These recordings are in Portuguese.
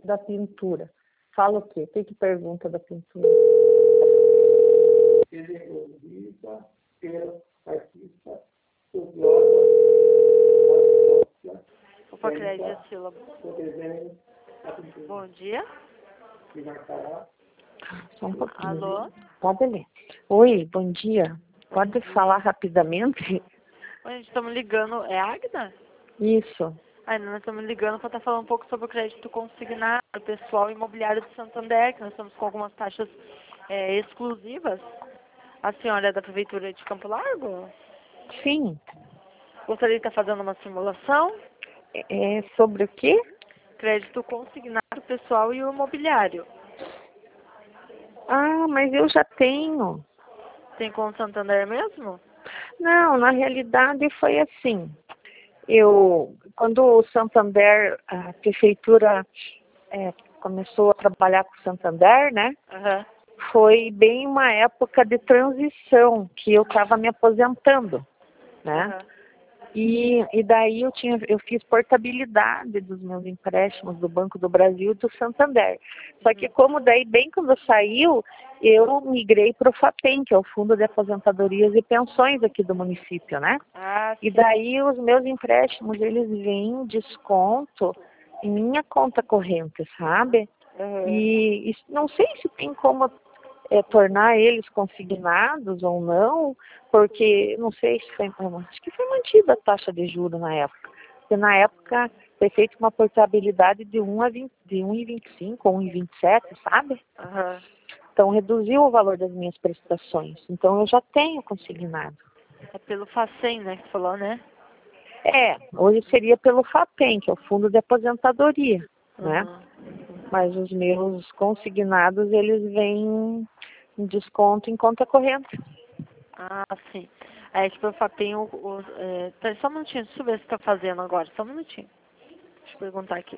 da pintura. Fala o quê? O que pergunta da pintura? Executiva pelo artista Opa, Crédito Sílaba. Bom dia. Só um pouquinho. Alô? Pode ler. Oi, bom dia. Pode falar rapidamente? Oi, gente, estamos ligando. É a Agda? Isso. Nós estamos ligando para estar falando um pouco sobre o crédito consignado pessoal imobiliário do Santander, que nós estamos com algumas taxas exclusivas. A senhora é da Prefeitura de Campo Largo? Sim. Gostaria de estar fazendo uma simulação? É sobre o quê? Crédito consignado pessoal e imobiliário. Ah, mas eu já tenho. Tem com o Santander mesmo? Não, na realidade foi assim. Quando o Santander, a prefeitura começou a trabalhar com o Santander, né? Uhum. Foi bem uma época de transição que eu estava me aposentando, né? Uhum. E daí eu fiz portabilidade dos meus empréstimos do Banco do Brasil e do Santander. Só que como daí, bem quando saiu, eu migrei para o FAPEM, que é o Fundo de Aposentadorias e Pensões aqui do município, né? Ah, E daí os meus empréstimos, eles vêm desconto em minha conta corrente, sabe? uhum. E não sei se tem como tornar eles consignados ou não, porque não sei se acho que foi mantida a taxa de juros na época. Porque na época foi feita uma portabilidade de 1,25 ou 1,27, sabe? Uhum. Então reduziu o valor das minhas prestações. Então eu já tenho consignado. É pelo FACEM, né, que você falou, né? Hoje seria pelo FAPEM, que é o Fundo de Aposentadoria, né? Uhum. Mas os meus consignados, eles vêm em desconto em conta corrente. Ah, sim. Aí, tipo, eu tenho só um minutinho, deixa eu ver se tá fazendo agora. Só um minutinho. Deixa eu perguntar aqui.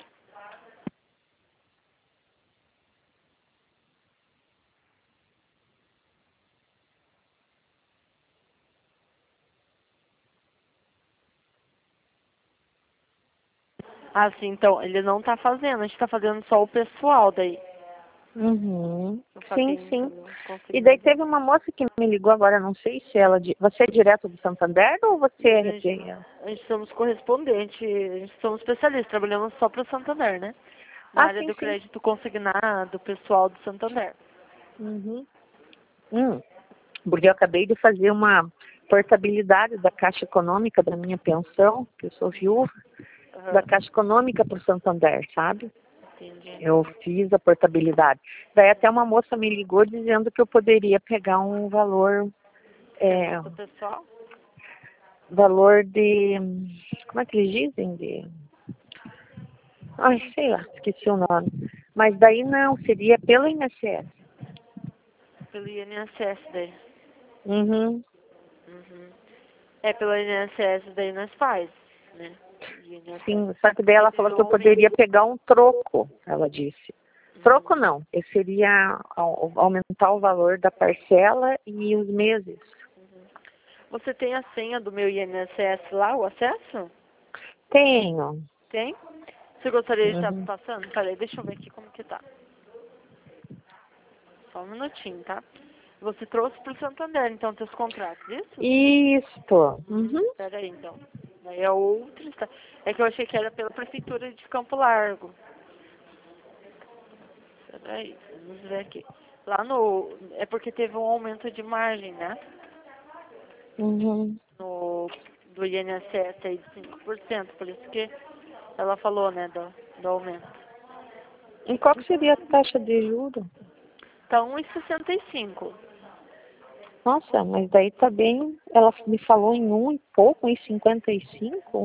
Ah, sim, então, ele não tá fazendo, a gente tá fazendo só o pessoal daí. Uhum. O Sim, Fabinho, sim. entendeu? E daí Consignado. teve uma moça que me ligou agora, não sei se ela... Você é direto do Santander ou você é... A gente somos correspondente, a gente somos especialistas, trabalhamos só para o Santander, né? Na Ah, área sim, do sim. crédito consignado, pessoal do Santander. Uhum. Porque eu acabei de fazer uma portabilidade da Caixa Econômica da minha pensão, que eu sou viúva, da Caixa Econômica para o Santander, sabe? Entendi. Eu fiz a portabilidade. Daí até uma moça me ligou dizendo que eu poderia pegar um valor, Do pessoal? valor de, como é que eles dizem? Ai, sei lá, esqueci o nome. Mas daí não, seria pelo INSS. Pelo INSS daí. Uhum. Uhum. Pelo INSS daí nós faz, né? INSS. Sim, só que daí ela falou que eu poderia pegar um troco, ela disse. Troco não, seria aumentar o valor da parcela e os meses. Você tem a senha do meu INSS lá, o acesso? Tenho. Tem? Você gostaria de estar Uhum. passando? Peraí, deixa eu ver aqui como que tá. Só um minutinho, tá? Você trouxe pro Santander, então, seus contratos, isso? Isso. Uhum. Peraí, então. Aí é outro estado. É que eu achei que era pela Prefeitura de Campo Largo. Peraí, vamos ver aqui. Lá no... É porque teve um aumento de margem, né? Uhum. Do INSS aí de 5%. Por isso que ela falou, né, do aumento. E qual que seria a taxa de juros? Tá 1,65. Nossa, mas daí tá bem. Ela me falou em um e pouco, 1,55,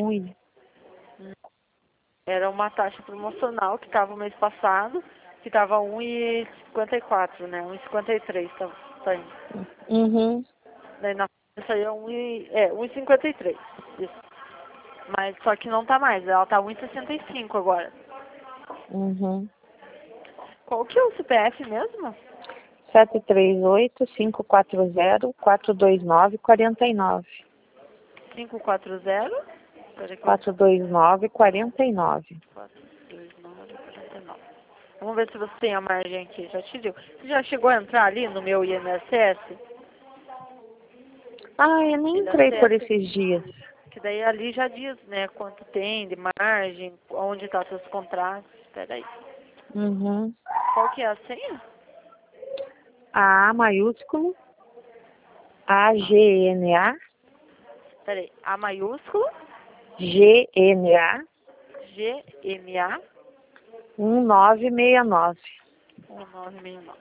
Era uma taxa promocional que estava o mês passado, que estava 1,54, né? 1,53 tá indo. Uhum. Daí na frente aí é 1,53. Isso. Mas só que não tá mais, ela tá 1,65 agora. Uhum. Qual que é o CPF mesmo? 738-540-429-49. 540? Peraí que 429-49. 429,49. Vamos ver se você tem a margem aqui. Já te digo. Você já chegou a entrar ali no meu INSS? Ah, eu nem entrei por esses dias. Que daí ali já diz, né, quanto tem de margem, onde estão seus contratos. Espera aí. Uhum. Qual que é a senha? A maiúsculo, AGNA, Espera aí. A maiúsculo, GNA, GMA, 1969. 1969.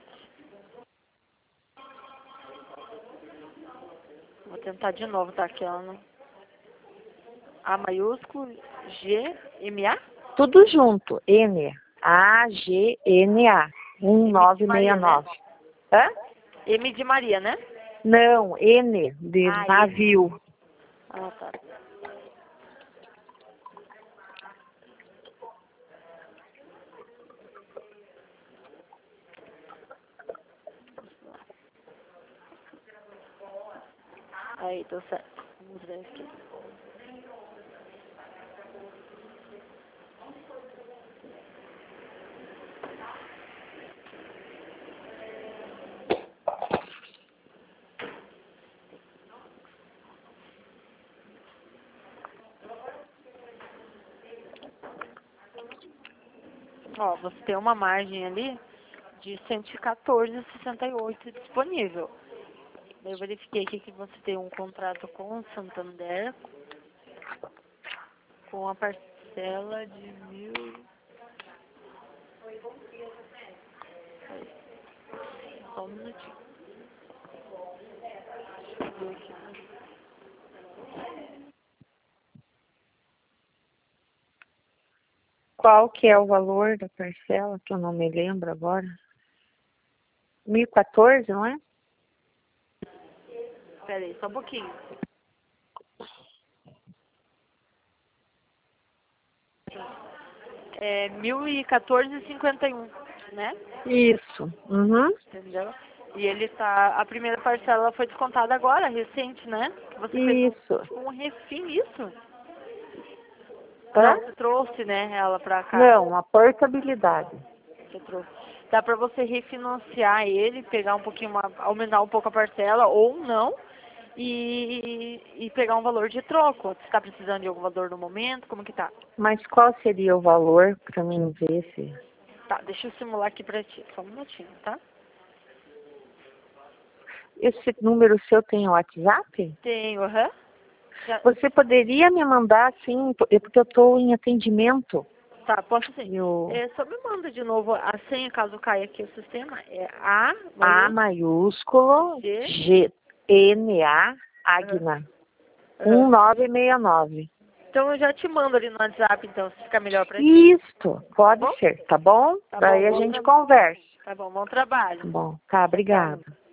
Vou tentar de novo, tá? Que ela não... A maiúsculo, GMA? Tudo junto, N, AGNA, 1969. Hã? M de Maria, né? Não, N, de Ah, navio. Ah, tá. Aí, tô certo. Vamos ver aqui. Ó, você tem uma margem ali de 114,68 disponível. Eu verifiquei aqui que você tem um contrato com o Santander com a parcela de 1.000... Só um minutinho. Deixa eu ver aqui. Qual que é o valor da parcela, que eu não me lembro agora? 1014, não é? Pera aí, só um pouquinho. É 1.014,51, né? Isso. Uhum. Entendeu? E ele tá... A primeira parcela foi descontada agora, recente, né? Você fez Isso. um refim, isso? Hã? Não, você trouxe, né, ela pra cá. Não, a portabilidade. Você trouxe. Dá pra você refinanciar ele, pegar um pouquinho, aumentar um pouco a parcela, ou não, e pegar um valor de troco. Você tá precisando de algum valor no momento? Como que tá? Mas qual seria o valor para mim ver se... Tá, deixa eu simular aqui pra ti. Só um minutinho, tá? Esse número seu tem WhatsApp? Tenho, aham. Já- Você poderia me mandar, sim, porque eu estou em atendimento. Tá, posso sim. Eu... Só me manda de novo a senha, caso caia aqui o sistema. É A, A maiúsculo, GNA, Agna, 1969. Então eu já te mando ali no WhatsApp, então, se ficar melhor pra ti. Isto, pode Tá bom? ser, tá bom? Tá Daí bom, a bom gente trabalho. conversa. Tá bom trabalho. Tá bom, tá, obrigada.